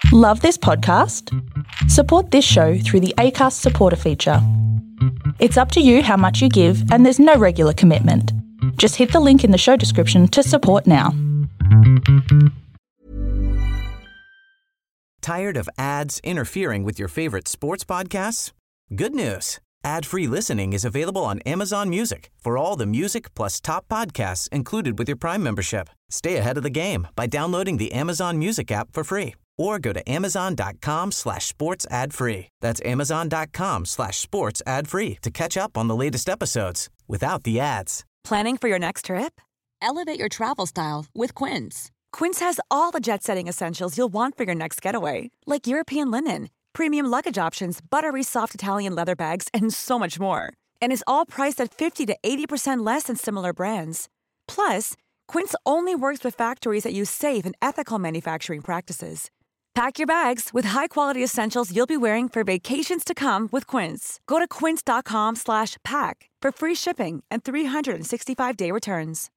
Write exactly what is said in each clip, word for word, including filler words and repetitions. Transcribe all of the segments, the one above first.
Love this podcast? Support this show through the Acast supporter feature. It's up to you how much you give, and there's no regular commitment. Just hit the link in the show description to support now. Tired of ads interfering with your favorite sports podcasts? Good news. Ad-free listening is available on Amazon Music for all the music plus top podcasts included with your Prime membership. Stay ahead of the game by downloading the Amazon Music app for free or go to amazon.com slash sports ad free. That's amazon.com slash sports ad free to catch up on the latest episodes without the ads. Planning for your next trip? Elevate your travel style with Quince. Quince has all the jet-setting essentials you'll want for your next getaway, like European linen, premium luggage options, buttery soft Italian leather bags, and so much more. And is all priced at fifty to eighty percent less than similar brands. Plus, Quince only works with factories that use safe and ethical manufacturing practices. Pack your bags with high-quality essentials you'll be wearing for vacations to come with Quince. Go to quince.com slash pack for free shipping and three sixty-five day returns.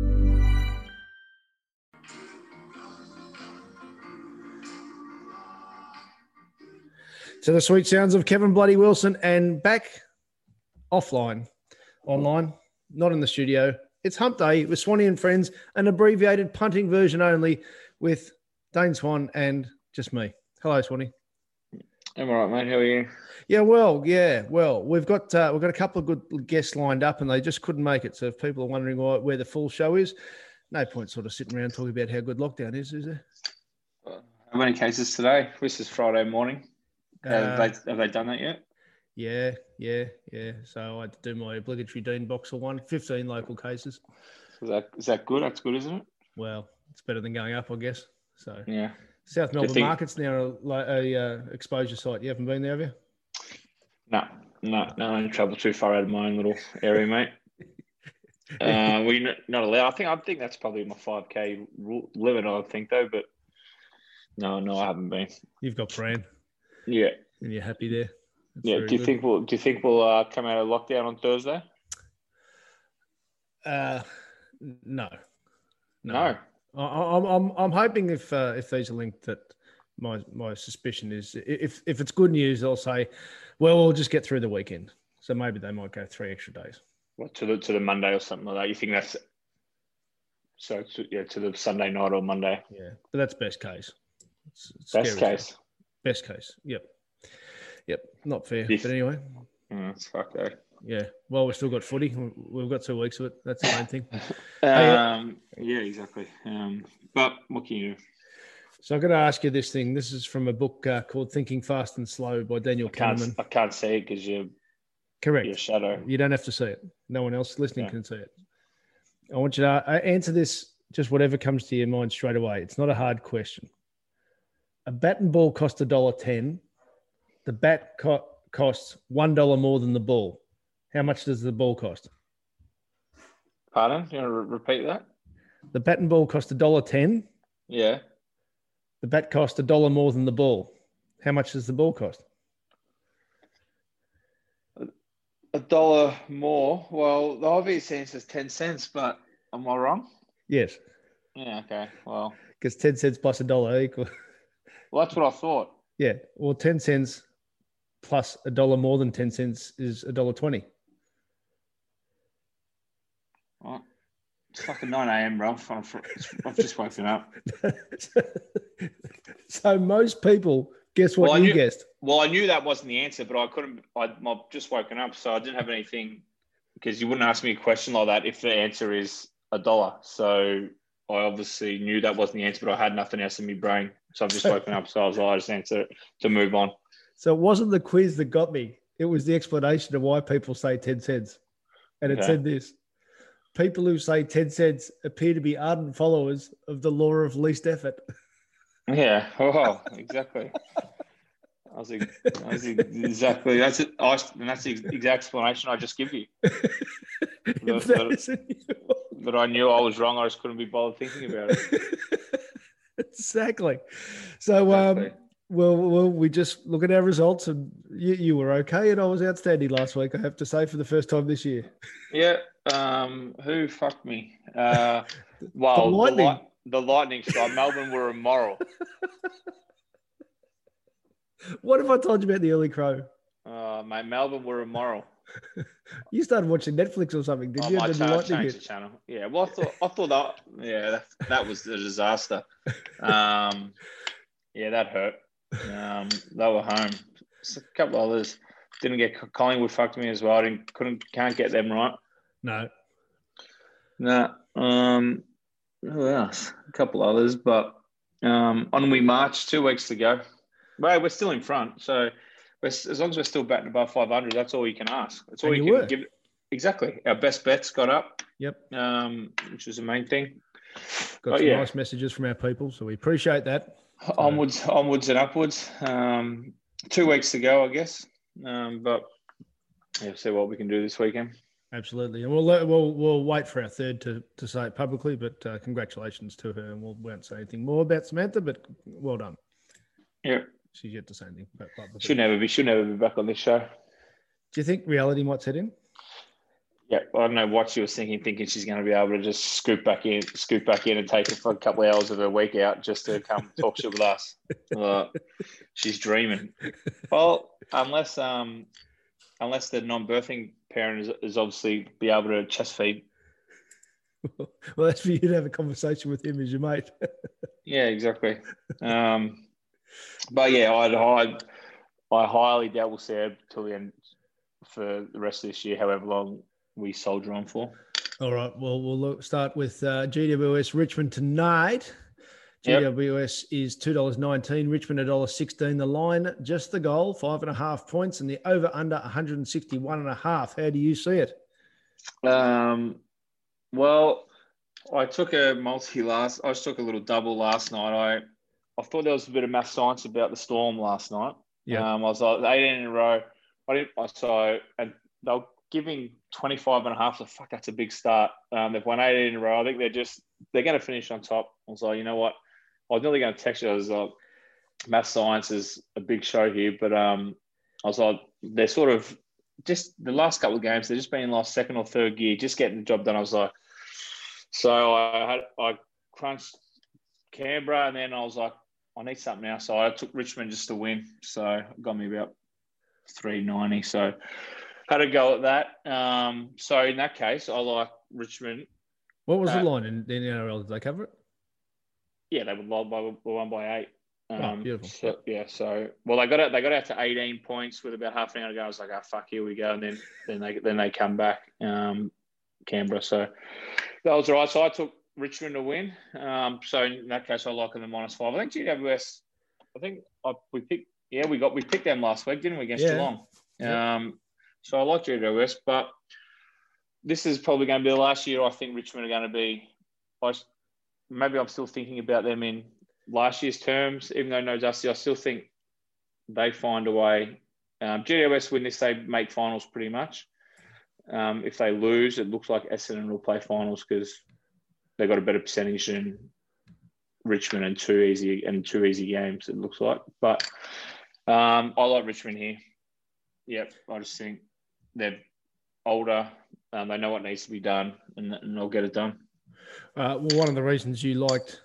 So the sweet sounds of Kevin Bloody Wilson, and back offline, online, not in the studio. It's Hump Day with Swanee and Friends, an abbreviated punting version only with Dane Swan and just me. Hello, Swanee. I'm all right, mate. How are you? Yeah, well, yeah, well, we've got uh, we've got a couple of good guests lined up, and they just couldn't make it. So if people are wondering why, where the full show is, no point sort of sitting around talking about how good lockdown is, is there? How many cases today? This is Friday morning. Have, Uh, they, have they done that yet? Yeah, yeah, yeah. So I had to do my obligatory Dean Boxer one, fifteen local cases. Is that is that good? That's good, isn't it? Well, it's better than going up, I guess. So Yeah. South Melbourne think- Market's now a, a uh, exposure site. You haven't been there, have you? No, no, no. I don't travel too far out of my own little area, mate. uh, we not, not allowed. I think I think that's probably my five K limit. I think though, but no, no, I haven't been. You've got Fran, Yeah, and you're happy there. That's yeah. very Do you good. think we'll do you think we'll uh, come out of lockdown on Thursday? Uh, no, No. I, I'm I'm I'm hoping if uh, if these are linked, that my my suspicion is if if it's good news, they'll say, well, we'll just get through the weekend. So maybe they might go three extra days. What, to the to the Monday or something like that? You think that's so? To, yeah, to the Sunday night or Monday. Yeah, but that's best case. It's, it's Best scary case. stuff. Best case. Yep. Yep. Not fair. Yes. But anyway, Mm, it's fucked though. yeah. Well, we've still got footy. We've got two weeks of it. That's the main thing. Hey, uh, Um, yeah, exactly. Um, but what can you do? So I'm going to ask you this thing. This is from a book uh, called Thinking Fast and Slow by Daniel I can't, Kahneman. I can't see it because you're, Correct. you're a shadow. You don't have to see it. No one else listening Yeah. can see it. I want you to uh, answer this, just whatever comes to your mind straight away. It's not a hard question. A bat and ball cost a dollar ten. The bat co- costs one dollar more than the ball. How much does the ball cost? Pardon? You want to re- repeat that? The bat and ball cost a dollar ten. Yeah. The bat cost a dollar more than the ball. How much does the ball cost? A dollar more. Well, the obvious answer is ten cents, but am I wrong? Yes, Yeah, okay. Well, because ten cents plus a dollar equal. well that's what I thought. Yeah, well, ten cents plus a dollar more than ten cents is a dollar twenty. Well, it's fucking nine a.m., bro. I'm- I've just woken up. So most people, guess what Well, I you knew- guessed? Well, I knew that wasn't the answer, but I couldn't. I, I've just woken up, so I didn't have anything because you wouldn't ask me a question like that if the answer is a dollar. So I obviously knew that wasn't the answer, but I had nothing else in my brain. So I've just woken up, so I was like, I just answer it to move on. So it wasn't the quiz that got me. It was the explanation of why people say ten cents. And it Okay. said this: people who say ten cents appear to be ardent followers of the law of least effort. Yeah. Oh, exactly. I was, ex- I was ex- exactly. That's it. I, and that's the exact explanation I just give you. If But, that but, isn't but I knew I was wrong. I just couldn't be bothered thinking about it. exactly. So, um, Exactly. well, well, we just look at our results, and you, you were okay, and I was outstanding last week. I have to say, for the first time this year. Yeah. Um. Who fucked me? Uh. Well, The the Lightning. Lightning. The Lightning strike. Melbourne were immoral. What if I told you about the early crow? Uh, mate, Melbourne were immoral. You started watching Netflix or something, did I you? might Did you cha- like change the channel. Yeah, well, I thought, I thought that, yeah, that, that was a disaster. Um, yeah, that hurt. Um, they were home. Just a couple of others didn't get. Collingwood fucked me as well. I didn't, couldn't, can't get them right. No. No. Um, who else? A couple others, but um, on we march. Two weeks to go. Well, we're still in front, so we're, as long as we're still batting above five hundred, that's all you can ask. That's all And you, you can were. give. Exactly. Our best bets got up. Yep. Um, which was the main thing. Got But some yeah. nice messages from our people, so we appreciate that. So, Onwards, onwards and upwards. Um, two weeks to go, I guess. Um, but yeah, see what we can do this weekend. absolutely. And we'll let- we'll we'll wait for our third to, to say it publicly, but uh, congratulations to her, and we'll, we won't say anything more about Samantha, but well done. Yeah, She's yet to say anything about publicly. should never be, should never be back on this show. Do you think reality might set in? Yeah, I don't know what she was thinking, thinking she's going to be able to just scoop back in, scoop back in, and take it for a couple of hours of her week out just to come talk shit with us. Uh, she's dreaming. Well, unless um, unless the non-birthing parent is, is obviously be able to chest feed. Well, that's for you to have a conversation with him as your mate. Yeah, exactly. Um, but yeah, I'd, I I highly doubt we'll see her till the end for the rest of this year, however long we soldier on for. All right. Well, we'll look, start with uh, G W S Richmond tonight. Yep. G W S is two dollars nineteen, Richmond one dollar sixteen. The line, just the goal, five and a half points, and the over under one hundred sixty-one and a half. How do you see it? Um, well, I took a multi last. I just took a little double last night. I I thought there was a bit of math science about the Storm last night. Yeah. Um, I was like eighteen in a row. I didn't. I so and they were giving twenty-five and a half. So fuck, that's a big start. Um, they've won eighteen in a row. I think they're just they're going to finish on top. I was like, you know what? I was nearly going to text you. I was like, math science is a big show here, but um, I was like, they're sort of just the last couple of games. They're just been in last second or third gear, just getting the job done. I was like, so I had I crunched Canberra, and then I was like, I need something now. So I took Richmond just to win. So it got me about three ninety. So had a go at that. Um, so in that case, I like Richmond. What was Uh, the line in the N R L? Did they cover it? Yeah, they were won by were won by eight. Um, Oh, beautiful. So, yeah, so well they got out they got out to eighteen points with about half an hour to go. I was like, oh fuck, here we go, and then then they then they come back, um, Canberra. So that was all right. So I took Richmond to win. Um, so in that case, I like them at minus five. I think G W S. I think I, we picked. Yeah, we got we picked them last week, didn't we, against Yeah. Geelong? Yeah. Um, so I like G W S, but this is probably going to be the last year. I think Richmond are going to be. I, maybe I'm still thinking about them in last year's terms, even though no Dusty, I still think they find a way. Um, G W S win this, they make finals pretty much. Um, if they lose, it looks like Essendon will play finals because they got a better percentage than Richmond and two easy and two easy games. It looks like, but um, I like Richmond here. Yep, I just think they're older. Um, they know what needs to be done, and, and they'll get it done. Uh, well, one of the reasons you liked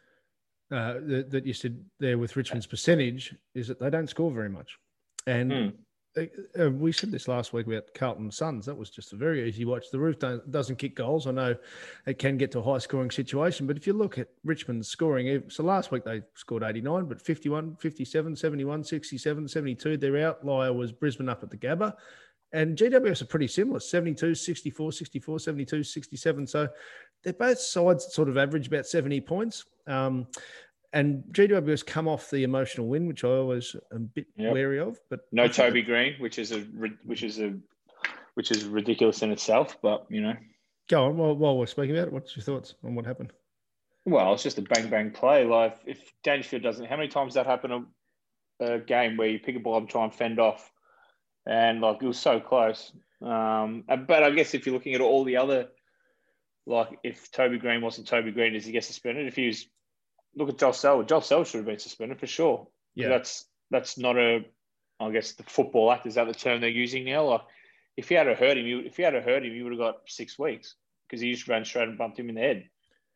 uh, that, that you said there with Richmond's percentage is that they don't score very much. And Mm. uh, we said this last week about Carlton Suns. That was just a very easy watch. The roof don't, doesn't kick goals. I know it can get to a high-scoring situation, but if you look at Richmond's scoring, so last week they scored eighty-nine, but fifty-one, fifty-seven, seventy-one, sixty-seven, seventy-two. Their outlier was Brisbane up at the Gabba. And G W S are pretty similar, seventy-two, sixty-four, sixty-four, seventy-two, sixty-seven. So they're both sides that sort of average about seventy points. Um, and G W S come off the emotional win, which I always am a bit Yep. wary of. But No I think Toby Green, which is a which is a which is ridiculous in itself. But you know, Go on, while, while we're speaking about it, what's your thoughts on what happened? well, it's just a bang bang play. Like if Dangerfield doesn't, how many times that happened a, a game where you pick a ball up and try and fend off, and like it was so close. Um, but I guess if you're looking at all the other, like if Toby Green wasn't Toby Green, does he get suspended? If he was, look at Josh Selwood. Josh Selwood should have been suspended for sure. Yeah. That's that's not a, I guess the football act, is that the term they're using now? Like if he had to hurt him, you, if he had to hurt him, he would have got six weeks because he just ran straight and bumped him in the head.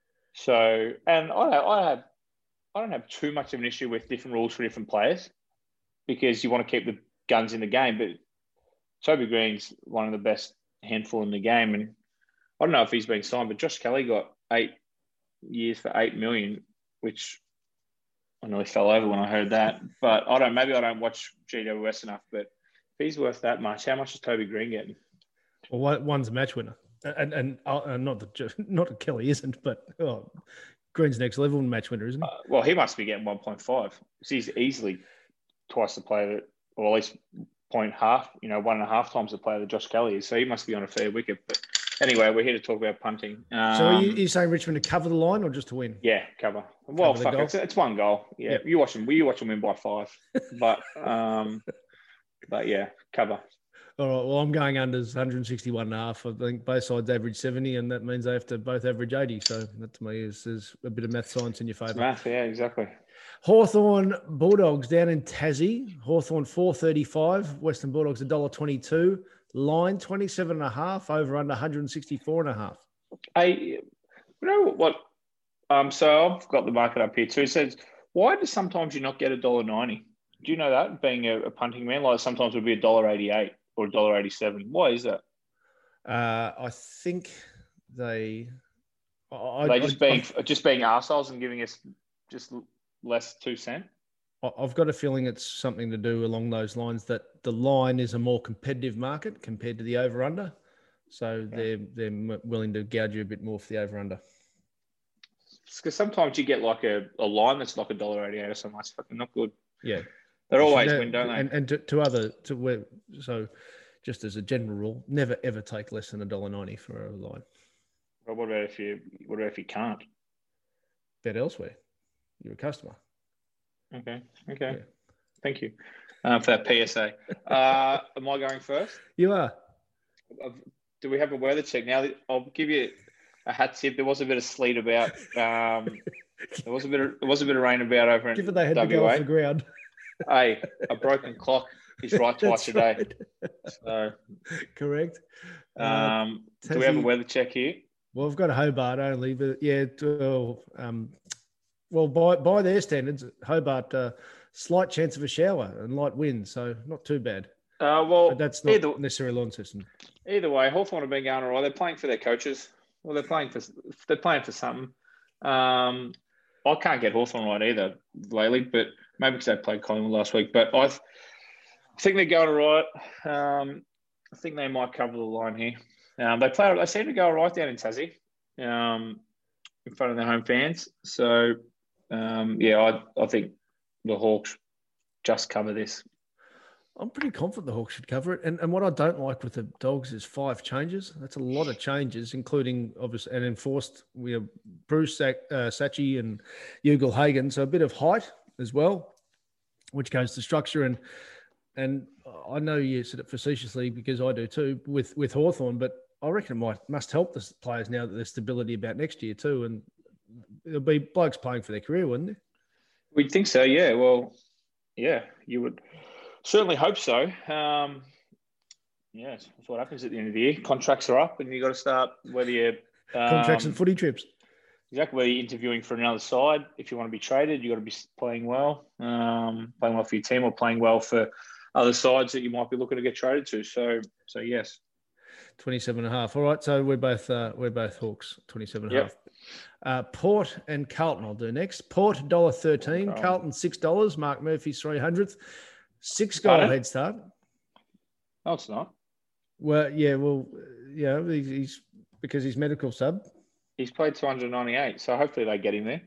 So, and I, I have, I don't have too much of an issue with different rules for different players. because you want to keep the guns in the game. But Toby Green's one of the best handful in the game. And I don't know if he's been signed, but Josh Kelly got eight years for eight million, which I nearly fell over when I heard that. But I don't, maybe I don't watch G W S enough, but if he's worth that much, how much is Toby Green getting? Well, one's a match winner. And and uh, not that not that Kelly isn't, but oh, Green's next level match winner, isn't he? Uh, well, he must be getting one point five. He's easily twice the player that, or at least point half, you know, one and a half times the player that Josh Kelly is. So he must be on a fair wicket. But anyway, we're here to talk about punting. Um, so are you, are you saying Richmond to cover the line or just to win? Yeah, cover. Well, cover fuck, it's, it's one goal. Yeah, yep. you watch them. You watch them win by five. But um, but yeah, cover. All right. Well, I'm going unders one sixty-one and a half. I think both sides average seventy, and that means they have to both average eighty. So that to me is, is a bit of math science in your favour. Math, yeah, exactly. Hawthorn Bulldogs down in Tassie. Hawthorn four thirty-five. Western Bulldogs one dollar twenty-two. Line twenty-seven and a half. Over under one sixty-four and a half. Hey, you know what? Um, so I've got the market up here too. It says, why do sometimes you not get one dollar ninety? Do you know that, being a, a punting man? Like sometimes it would be one dollar eighty-eight or one dollar eighty-seven. Why is that? Uh, I think they... I, they just I, being I, just being arseholes and giving us just less two cent? I've got a feeling it's something to do along those lines, that the line is a more competitive market compared to the over-under. So yeah. they're they're willing to gouge you a bit more for the over-under. Because sometimes you get like a, a line that's like a dollar eighty-eight or something. That's fucking not good. Yeah. They're always win, don't they? And, and to, to other, to where, so just as a general rule, never ever take less than one dollar ninety for a line. But what about if you, what about if you can't? Bet elsewhere. You're a customer. Okay. Okay. Yeah. Thank you um, for that P S A. Uh, am I going first? You are. Do we have a weather check now? I'll give you a hat tip. There was a bit of sleet about. Um, there was a bit of there was a bit of rain about over in Given they had W A. to go off the ground. Hey, a broken clock is right twice a day. Right. So correct. Um, uh, do we have a weather check here? Well, I've got a Hobart only, but yeah. To, um, well, by by their standards, Hobart, uh, slight chance of a shower and light wind, so not too bad. Uh, well, but that's not either, necessarily lawn system. Either way, Hawthorn have been going all right. They're playing for their coaches. Well, they're playing for they're playing for something. Um, I can't get Hawthorn right either lately, but maybe because they played Collingwood last week. But I, th- I think they're going all right. Um, I think they might cover the line here. Um, they play. They seem to go all right down in Tassie, um, in front of their home fans. So, um, yeah, I I think the Hawks just cover this. I'm pretty confident the Hawks should cover it. And and what I don't like with the Dogs is five changes. That's a lot of changes, including obviously and enforced. We have Bruce Sack, uh, Sachi and Ugle Hagen, so a bit of height as well, which goes to structure. And and I know you said it facetiously because I do too with with Hawthorn, but I reckon it might must help the players now that there's stability about next year too. And it'll be blokes playing for their career, wouldn't it? We'd think so, yeah. Well, yeah, you would. Certainly hope so. Um, yeah, that's what happens at the end of the year. Contracts are up, and you got to start whether you um, contracts and footy trips. Exactly, whether you're interviewing for another side. If you want to be traded, you got to be playing well, um, playing well for your team, or playing well for other sides that you might be looking to get traded to. So, so yes, twenty-seven and a half. All right, so we're both uh, we're both Hawks. Twenty-seven and a yep. half. Uh, Port and Carlton. I'll do next. Port one dollar thirteen. Oh. Carlton six dollars. Mark Murphy's three hundredth. Six goal head start. No, it's not. Well, yeah, well, yeah, he's because he's medical sub. He's played two hundred ninety-eight, so hopefully they get him there.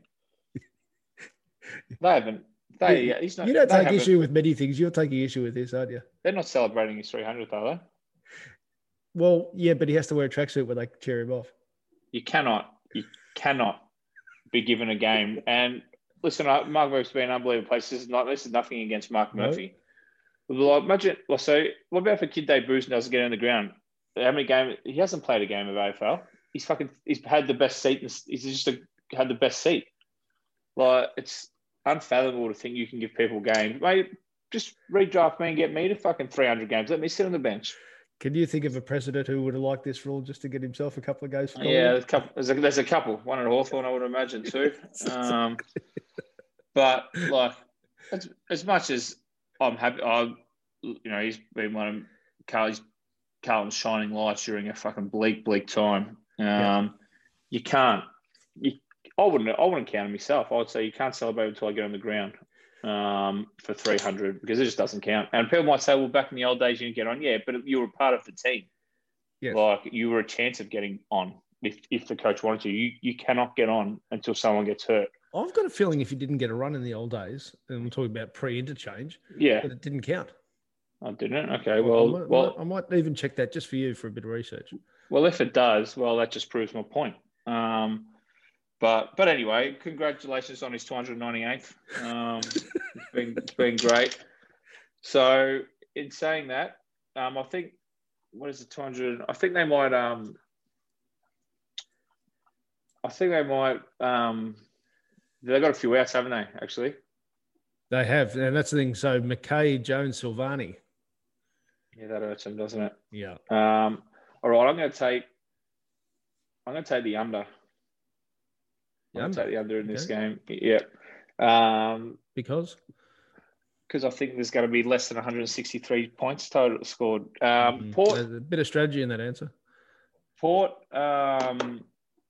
They haven't. They. You, he's not, you don't take issue with many things. You're taking issue with this, aren't you? They're not celebrating his three hundredth, are they? Well, yeah, but he has to wear a tracksuit when they cheer him off. You cannot. You cannot be given a game. And listen, Mark Murphy's been an unbelievable place. This is not. This is nothing against Mark Murphy. No. Like, imagine, so what about if a kid debuts and doesn't get on the ground? How many games? He hasn't played a game of A F L. He's fucking, he's had the best seat. He's just a, had the best seat. Like, it's unfathomable to think you can give people games. Mate, just redraft me and get me to fucking three hundred games. Let me sit on the bench. Can you think of a president who would have liked this rule just to get himself a couple of goes? For yeah, there's a couple. There's a, there's a couple. One at Hawthorn, I would imagine, too. Um, but, like, as, as much as I'm happy. I, you know, he's been one of Carl's, Carlton's shining lights during a fucking bleak, bleak time. Um, yeah. You can't. You, I wouldn't. I wouldn't count him myself. I would say you can't celebrate until I get on the ground um, for three hundred because it just doesn't count. And people might say, "Well, back in the old days, you didn't get on." Yeah, but you were part of the team. Yes. Like you were a chance of getting on if if the coach wanted to. You you cannot get on until someone gets hurt. I've got a feeling if you didn't get a run in the old days, and I'm talking about pre-interchange, yeah, that it didn't count. I didn't. Okay, well, I might, well, I might even check that just for you for a bit of research. Well, if it does, well, that just proves my point. Um, but but anyway, congratulations on his two hundred ninety-eighth. Um, it's been it's been great. So in saying that, um, I think what is it, two hundred? I think they might. Um, I think they might. Um, They've got a few outs, haven't they, actually? They have. And that's the thing. So, McKay, Jones, Silvani. Yeah, that hurts them, doesn't it? Yeah. Um, all right, I'm going to take I'm going to take the under. I'm going to take the under in this okay. game. Yeah. Um, because? Because I think there's going to be less than one hundred sixty-three points total scored. Um, mm-hmm. Port. There's a bit of strategy in that answer. Port. Um,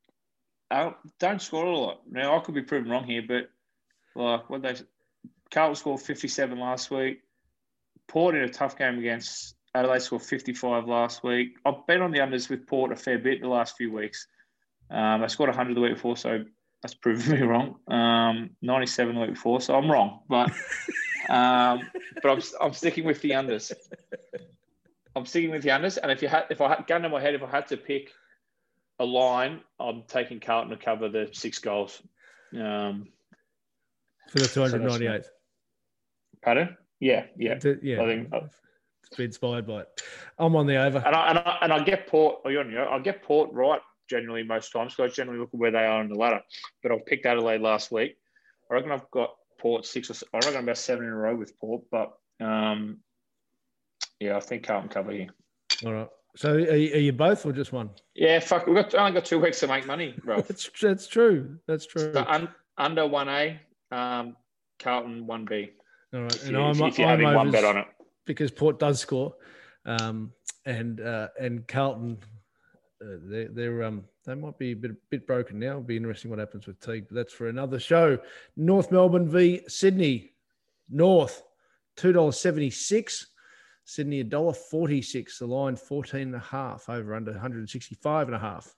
don't score a lot. Now, I could be proven wrong here, but like what they Carlton scored fifty-seven last week. Port in a tough game against Adelaide scored fifty-five last week. I've been on the unders with Port a fair bit the last few weeks. Um, I scored one hundred the week before, so that's proven me wrong. Um, ninety-seven the week before, so I'm wrong. But um, but I'm I'm sticking with the unders. I'm sticking with the unders, and if you had if I had gun in my head, if I had to pick a line, I'm taking Carlton to cover the six goals. Um, For the two hundred ninety-eighth. So pardon? Yeah, yeah. The, yeah. I think it's been inspired by it. I'm on the over. And I, and I, and I get Port, oh, you're on, I get Port right generally most times, because I generally look at where they are on the ladder. But I've picked Adelaide last week. I reckon I've got Port six or I reckon about seven in a row with Port. But um, yeah, I think Carlton cover here. All right. So are you, are you both or just one? Yeah, fuck. We've got, only got two weeks to make money, bro. that's, that's true. That's true. So un, under one A, um, Carlton one B. All right. If, and you, I'm, if, if you're I'm having one bet on it. Because Port does score. Um, and uh, and Carlton, uh, they're, they're, um, they might be a bit, bit broken now. It'll be interesting what happens with Teague. But that's for another show. North Melbourne v Sydney. North, two dollars seventy-six. Sydney, one dollar forty-six. The line, fourteen and a half, over under one sixty-five and a half.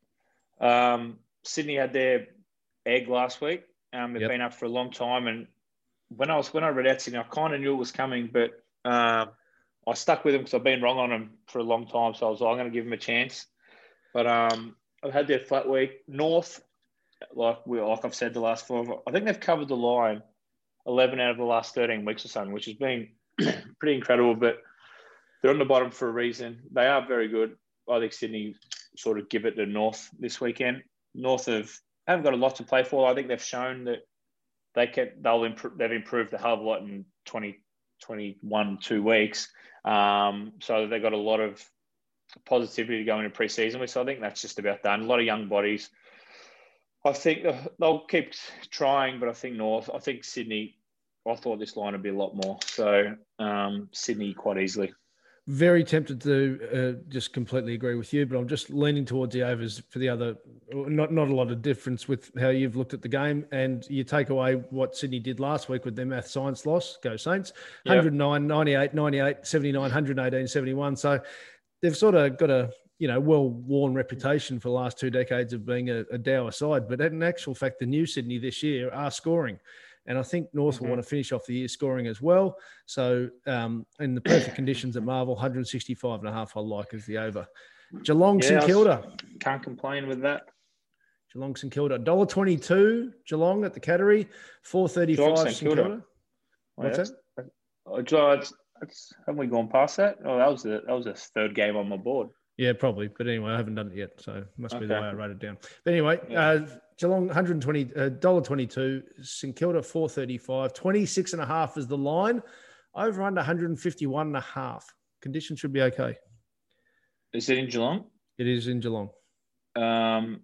Um, Sydney had their egg last week. Um, they've yep. been up for a long time. And when I was when I read out Sydney, I kind of knew it was coming, but um, I stuck with them because I've been wrong on them for a long time. So I was like, I'm going to give them a chance. But um, I've had their flat week. North, like we like I've said the last four, I think they've covered the line eleven out of the last thirteen weeks or something, which has been pretty incredible, but they're on the bottom for a reason. They are very good. I think Sydney sort of give it to North this weekend. North have haven't got a lot to play for. I think they've shown that they can. They'll improve. They've improved a hell of a lot in twenty twenty-one two weeks. Um, so they've got a lot of positivity to go into pre-season with. So I think that's just about done. A lot of young bodies. I think they'll keep trying, but I think North. I think Sydney. I thought this line would be a lot more. So um, Sydney quite easily. Very tempted to uh, just completely agree with you, but I'm just leaning towards the overs for the other. Not not a lot of difference with how you've looked at the game, and you take away what Sydney did last week with their math science loss. Go Saints! Yep. one oh nine, ninety-eight, ninety-eight, seventy-nine, one eighteen, seventy-one. So they've sort of got a you know well-worn reputation for the last two decades of being a, a dour side, but in actual fact, the new Sydney this year are scoring. And I think North mm-hmm. will want to finish off the year scoring as well. So um, in the perfect conditions at Marvel, one sixty-five and a half I like as the over. Geelong, yeah, St Kilda. Can't complain with that. Geelong, St Kilda. one dollar twenty-two Geelong at the Cattery. four thirty-five St Kilda. Kilda. What's Wait, that? Oh, that's, that's, haven't we gone past that? Oh, that was the that was the third game on my board. Yeah, probably. But anyway, I haven't done it yet, so it must okay. be the way I wrote it down. But anyway, yeah. uh, Geelong, one twenty, one dollar twenty-two, St Kilda, four thirty-five, twenty-six and a half is the line, over under one fifty-one and a half. Conditions should be okay. Is it in Geelong? It is in Geelong. Um,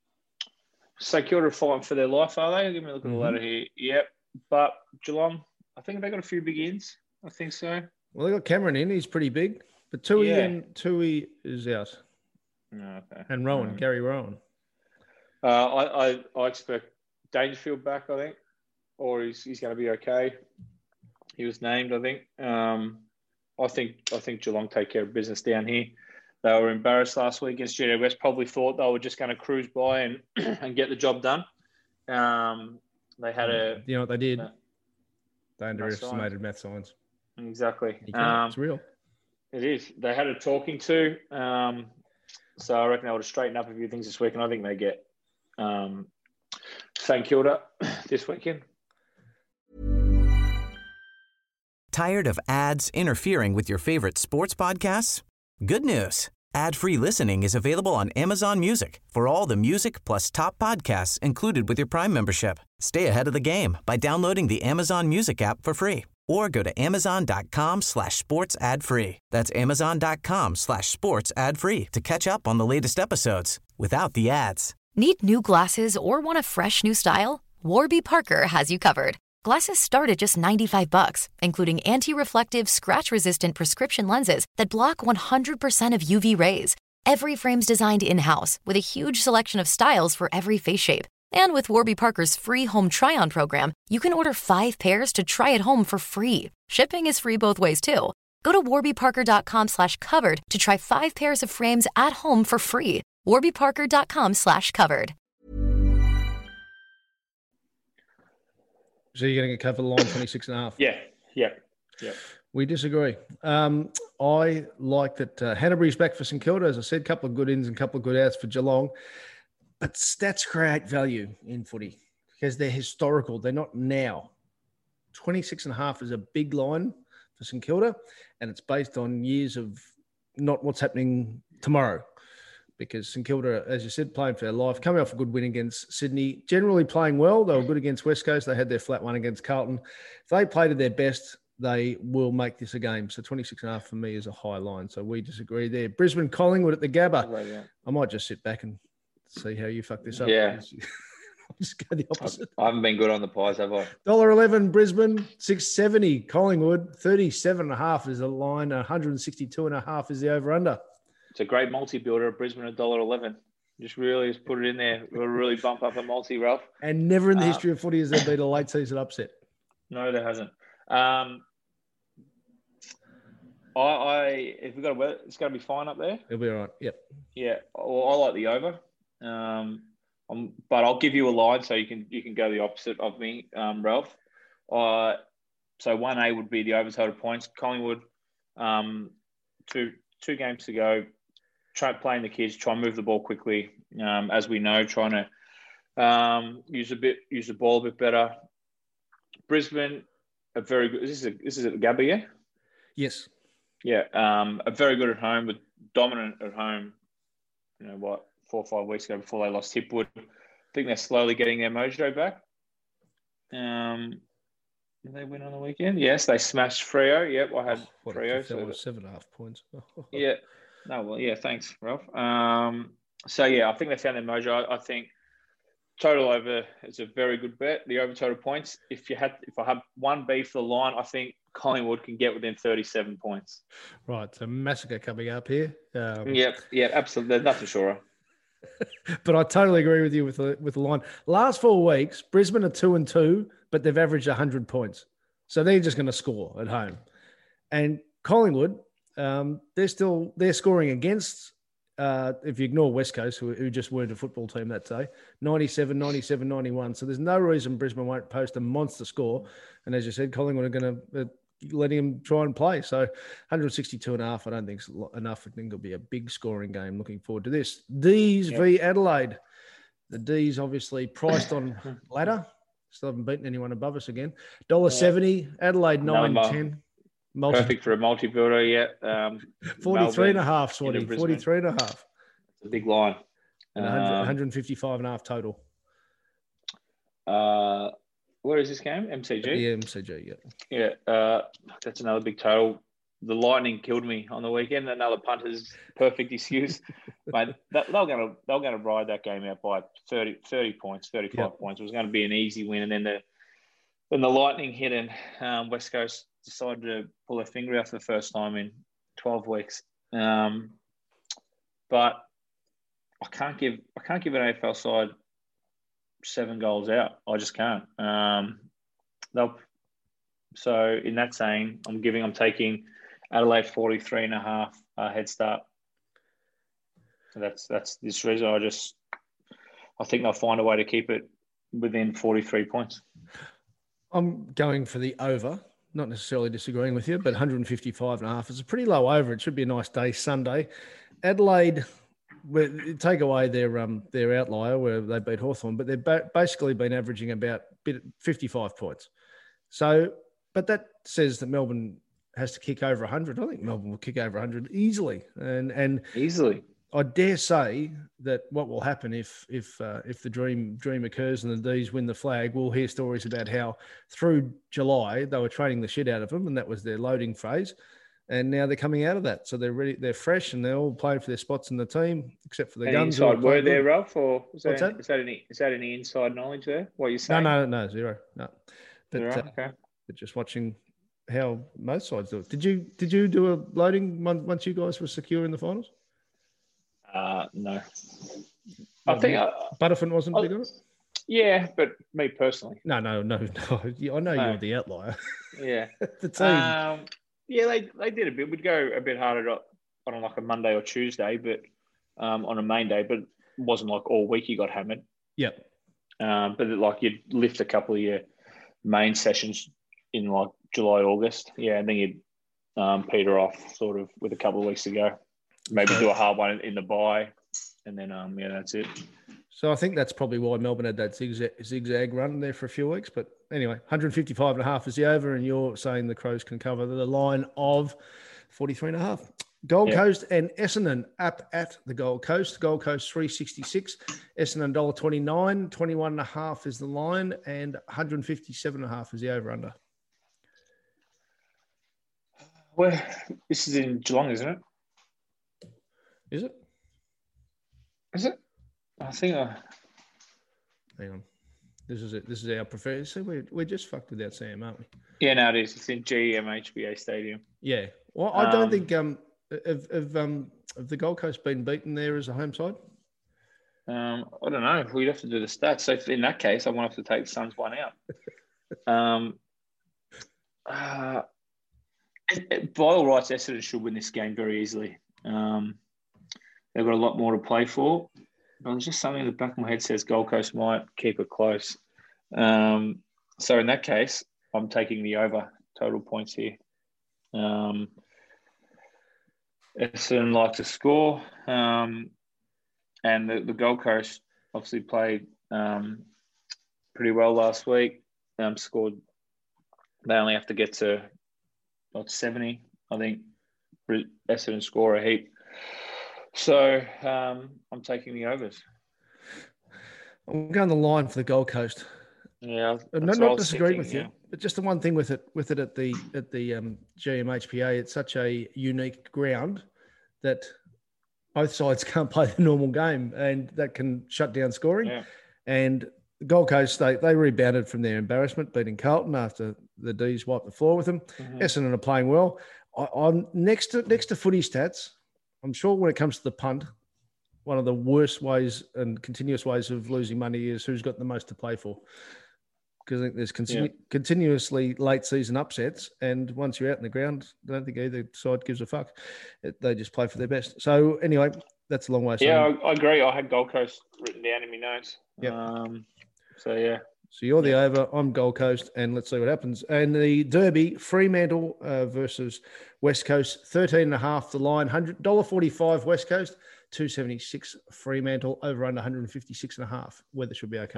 St Kilda are fighting for their life, are they? Give me a look at mm-hmm. the ladder here. Yep. But Geelong, I think they got a few big ins. I think so. Well, they got Cameron in. He's pretty big. But Tui Yeah. and Tui is out. Oh, okay. And Rowan, Um, Gary Rowan. Uh, I, I I expect Dangerfield back, I think, or he's he's going to be okay. He was named, I think. Um, I think I think Geelong take care of business down here. They were embarrassed last week against G W S. Probably thought they were just going to cruise by and and get the job done. Um, they had a You know what they did? uh, They underestimated math science. exactly. You can't. Um, It's real. It is. They had a talking to. Um, so I reckon they would have straightened up a few things this week, and I think they get um, St Kilda this weekend. Tired of ads interfering with your favorite sports podcasts? Good news. Ad-free listening is available on Amazon Music for all the music plus top podcasts included with your Prime membership. Stay ahead of the game by downloading the Amazon Music app for free or go to amazon.com slash sports ad free. That's amazon.com slash sports ad free to catch up on the latest episodes without the ads. Need new glasses or want a fresh new style? Warby Parker has you covered. Glasses start at just ninety-five bucks, including anti-reflective, scratch-resistant prescription lenses that block one hundred percent of U V rays. Every frame's designed in-house with a huge selection of styles for every face shape. And with Warby Parker's free home try-on program, you can order five pairs to try at home for free. Shipping is free both ways, too. Go to warbyparker.com slash covered to try five pairs of frames at home for free. warbyparker.com slash covered. So you're going to cover the line twenty-six and a half? Yeah, yeah, yeah. We disagree. Um, I like that uh, Hanbury's back for St Kilda. As I said, a couple of good ins and a couple of good outs for Geelong. But stats create value in footy because they're historical. They're not now. twenty-six and a half is a big line for St Kilda, and it's based on years of not what's happening tomorrow. Because St Kilda, as you said, playing for their life, coming off a good win against Sydney, generally playing well. They were good against West Coast. They had their flat one against Carlton. If they play to their best, they will make this a game. So twenty-six and a half for me is a high line. So we disagree there. Brisbane Collingwood at the Gabba. Right, yeah. I might just sit back and see how you fuck this up. Yeah. I'll just go the opposite. I haven't been good on the pies, have I? one dollar eleven Brisbane, six seventy Collingwood, thirty-seven and a half is the line, one sixty-two and a half is the over-under. It's a great multi-builder at Brisbane, one dollar eleven. Just really just put it in there. We'll really bump up a multi, Ralph. And never in the Uh, history of footy has there been a late season upset. No, there hasn't. Um, I, I if we got a weather, it's going to be fine up there. It'll be all right. Yep. Yeah, well, I like the over. Um, um, but I'll give you a line so you can you can go the opposite of me, um, Ralph. Uh, so one A would be the over total points. Collingwood, um, two two games to go. Try playing the kids, try and move the ball quickly. Um, as we know, trying to um, use a bit, use the ball a bit better. Brisbane, a very good. This is a, this is at the Gabba, yeah. Yes. Yeah, um, a very good at home, but dominant at home. You know what? Four or five weeks ago, before they lost Hipwood, I think they're slowly getting their mojo back. Um, did they win on the weekend? Yes, they smashed Freo. Yep, I had oh, Freo. So So seven and a half points. yeah. No, well, yeah, thanks, Ralph. Um, so, yeah, I think they found their mojo. I, I think total over is a very good bet. The over total points, if you had, if I had one B for the line, I think Collingwood can get within thirty-seven points. Right, so massacre coming up here. Um, Yep, yeah, absolutely. There's nothing sure. But I totally agree with you with the with the line. Last four weeks, Brisbane are two and two, but they've averaged a hundred points, so they're just going to score at home. And Collingwood, um, they're still they're scoring against. Uh, if you ignore West Coast, who, who just weren't a football team that day, ninety-seven, ninety-seven, ninety-one. So there's no reason Brisbane won't post a monster score. And as you said, Collingwood are going to uh, letting him try and play. So one sixty-two and a half, I don't think is enough. I think it'll be a big scoring game. Looking forward to this. D's yep. v Adelaide. The D's obviously priced on ladder. Still haven't beaten anyone above us again. one dollar seventy, Adelaide nine ten. Multi- Perfect for a multi-builder, yeah. Um, forty-three and a half, Swanee. forty-three and a half. It's a big line. And um, one fifty-five and a half total. Uh, where is this game? M C G? Yeah, M C G, yeah. Yeah, uh, that's another big total. The Lightning killed me on the weekend. Another punter's perfect excuse. Mate, that, they were going to they were going to ride that game out by thirty, thirty points, thirty-five yep. points. It was going to be an easy win. And then the when the lightning hit and um, West Coast decided to pull their finger out for the first time in twelve weeks. Um, but I can't give I can't give an A F L side seven goals out. I just can't. Um, they'll. So in that saying, I'm giving I'm taking Adelaide forty-three and a half uh, head start. So that's that's this reason. I just I think they'll find a way to keep it within forty-three points. I'm going for the over, not necessarily disagreeing with you, but one hundred fifty-five and a half is a pretty low over. It should be a nice day, Sunday. Adelaide, take away their um their outlier where they beat Hawthorn, but they've ba- basically been averaging about fifty-five points. So, but that says that Melbourne has to kick over one hundred. I think Melbourne will kick over one hundred easily. And and easily. I dare say that what will happen if if uh, if the dream dream occurs and the D's win the flag, we'll hear stories about how through July they were training the shit out of them, and that was their loading phase. And now they're coming out of that, so they're ready, they're fresh, and they're all playing for their spots in the team, except for the any guns. Inside word there, Ralph, or is that, What's that? Is that any is that any inside knowledge there? What you're saying? No, no, no, zero, no. But, Zero? uh, Okay. but just watching how most sides do it. Did you did you do a loading once you guys were secure in the finals? Uh, no. I think I, Butterfin wasn't I, big on it. Yeah, but me personally. No, no, no, no. I know No. you're the outlier. Yeah. The team. Um, yeah, they they did a bit. We'd go a bit harder on like a Monday or Tuesday, but um, on a main day, but it wasn't like all week you got hammered. Yep. Um, but like you'd lift a couple of your main sessions in like July, August. Yeah, and then you'd um, peter off sort of with a couple of weeks to go. Maybe do a hard one in the bye, and then um, yeah, that's it. So I think that's probably why Melbourne had that zigzag, zigzag run there for a few weeks. But anyway, one hundred fifty-five and a half is the over, and you're saying the Crows can cover the line of forty-three and a half. Gold Yeah. Coast and Essendon up at the Gold Coast. Gold Coast three sixty-six, Essendon one dollar twenty-nine, twenty-one and a half is the line, and one hundred fifty-seven and a half is the over under. Well, this is in Geelong, isn't it? Is it? Is it? I think I... Hang on. This is it. This is our preferred. See, we're, we're just fucked without Sam, aren't we? Yeah, no, it is. It's in G M H B A Stadium. Yeah. Well, I don't Um, think um have, have um have the Gold Coast been beaten there as a home side? Um, I don't know. We'd have to do the stats. So if in that case, I want to have to take the Suns one out. um, uh, it- it- by all rights, Essendon should win this game very easily. Um, they've got a lot more to play for. But there's just something in the back of my head says Gold Coast might keep it close. Um, so in that case, I'm taking the over total points here. Um, Essendon like to score. Um, and the, the Gold Coast obviously played um, pretty well last week. Um, scored. They only have to get to what, seventy, I think. Essendon score a heap. So um, I'm taking the overs. I'm going the line for the Gold Coast. Yeah, No, not disagreeing with you, yeah. But just the one thing with it, with it at the at the um, G M H P A, it's such a unique ground that both sides can't play the normal game, and that can shut down scoring. Yeah. And the Gold Coast, they they rebounded from their embarrassment, beating Carlton after the D's wiped the floor with them. Mm-hmm. Essendon are playing well. I, I'm next to next to footy stats. I'm sure when it comes to the punt, one of the worst ways and continuous ways of losing money is who's got the most to play for. Because I think there's continu- yeah. continuously late season upsets, and once you're out in the ground, I don't think either side gives a fuck. It, they just play for their best. So anyway, that's a long way. Yeah, I, I agree. I had Gold Coast written down in my notes. Yeah. Um, so yeah. So you're the yeah. over. I'm Gold Coast, and let's see what happens. And the Derby, Fremantle uh, versus West Coast, thirteen and a half. The line, one hundred dollars forty-five West Coast, two seventy-six Fremantle, over under one hundred fifty-six and a half. Weather should be okay.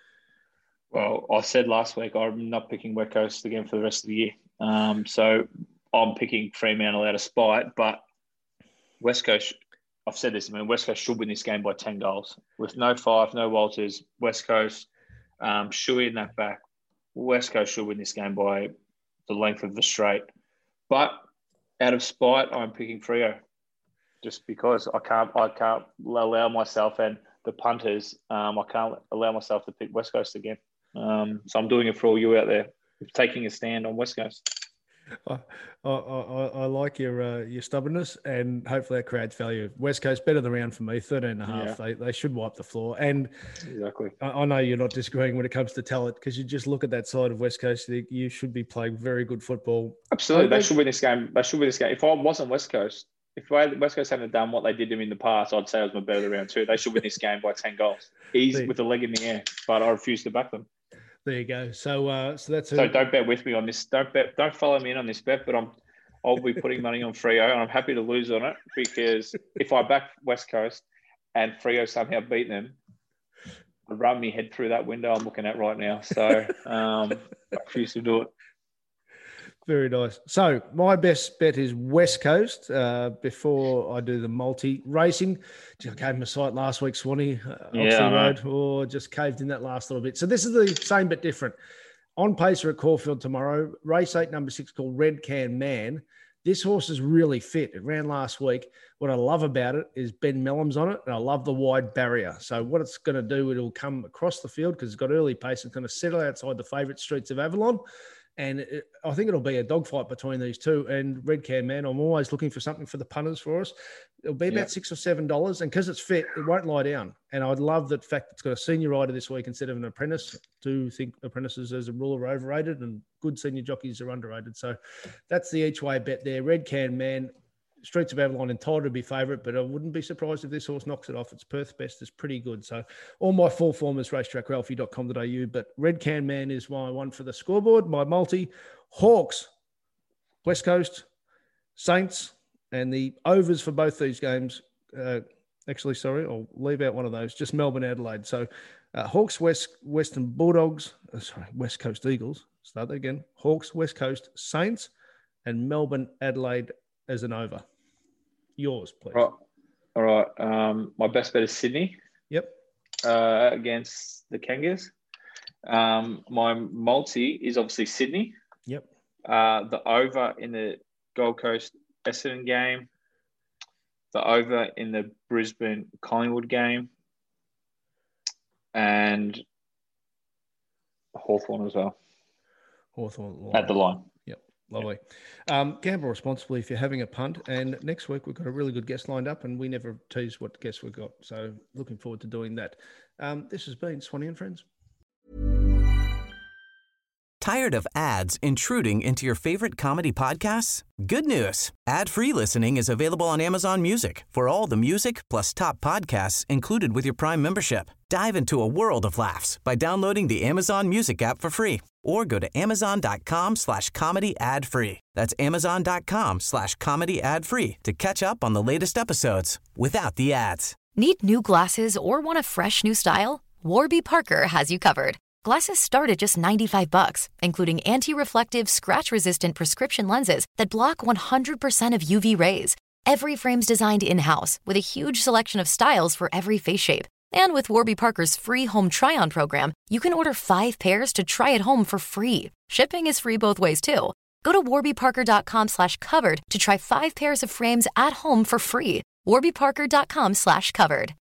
Well, I said last week I'm not picking West Coast again for the rest of the year. Um, so I'm picking Fremantle out of spite, but West Coast, I've said this, I mean, West Coast should win this game by ten goals. With no Fife, no Walters, West Coast, um, Shuey in that back, West Coast should win this game by the length of the straight. But out of spite, I'm picking Freo just because I can't, I can't allow myself and the punters, um, I can't allow myself to pick West Coast again. Um, so I'm doing it for all you out there, taking a stand on West Coast. I, I, I, I like your uh, your stubbornness, and hopefully that creates value. West Coast better than round for me, thirteen and a half. Yeah. They they should wipe the floor. And exactly, I, I know you're not disagreeing when it comes to talent, because you just look at that side of West Coast. You should be playing very good football. Absolutely, they, they should win this game. They should win this game. If I wasn't West Coast, if West Coast hadn't done what they did to them in the past, I'd say I was my better than round two. They should win this game by ten goals, easy with a leg in the air. But I refuse to back them. There you go. So, uh, so that's so. A... Don't bet with me on this. Don't bet. Don't follow me in on this bet. But I'm, I'll be putting money on Freo, and I'm happy to lose on it, because if I back West Coast and Freo somehow beat them, I'd run me head through that window I'm looking at right now. So, um, I refuse to do it. Very nice. So my best bet is West Coast. Uh, before I do the multi racing, I gave him a sight last week, Swanee, uh, yeah, Oxley Road, or oh, just caved in that last little bit. So this is the same but different. On pacer at Caulfield tomorrow, race eight, number six, called Red Can Man. This horse is really fit. It ran last week. What I love about it is Ben Mellum's on it, and I love the wide barrier. So what it's going to do, it'll come across the field because it's got early pace. It's going to settle outside the favourite, Streets of Avalon. And it, I think it'll be a dogfight between these two. And Red Can Man, I'm always looking for something for the punters for us. It'll be about yep. six or seven dollars, and because it's fit, it won't lie down. And I'd love the fact it's got a senior rider this week instead of an apprentice. I do think apprentices, as a rule, are overrated, and good senior jockeys are underrated. So that's the each way bet there. Red Can Man, Streets of Avalon entitled to be favourite, but I wouldn't be surprised if this horse knocks it off. Its Perth best is pretty good. So all my full form is racetrack ralphie dot com dot a u, but Red Can Man is my one for the scoreboard. My multi, Hawks, West Coast, Saints, and the overs for both these games. Uh, actually, sorry, I'll leave out one of those. Just Melbourne, Adelaide. So uh, Hawks, West Western Bulldogs, uh, sorry, West Coast Eagles. Start that again. Hawks, West Coast, Saints, and Melbourne, Adelaide as an over. Yours, please. Right. All right. Um, my best bet is Sydney. Yep. Uh, against the Kangas. Um, my multi is obviously Sydney. Yep. Uh, the over in the Gold Coast Essendon game. The over in the Brisbane Collingwood game. And Hawthorn as well. Hawthorn. At the line. Yep. Lovely. Um, gamble responsibly if you're having a punt. And next week, we've got a really good guest lined up, and we never tease what guests we've got. So looking forward to doing that. Um, this has been Swanee and Friends. Tired of ads intruding into your favorite comedy podcasts? Good news. Ad-free listening is available on Amazon Music for all the music plus top podcasts included with your Prime membership. Dive into a world of laughs by downloading the Amazon Music app for free or go to amazon.com slash comedy ad free. That's amazon.com slash comedy ad free to catch up on the latest episodes without the ads. Need new glasses or want a fresh new style? Warby Parker has you covered. Glasses start at just ninety-five bucks, including anti-reflective, scratch-resistant prescription lenses that block one hundred percent of U V rays. Every frame's designed in-house with a huge selection of styles for every face shape. And with Warby Parker's free home try-on program, you can order five pairs to try at home for free. Shipping is free both ways, too. Go to warbyparker.com slash covered to try five pairs of frames at home for free. warbyparker.com slash covered.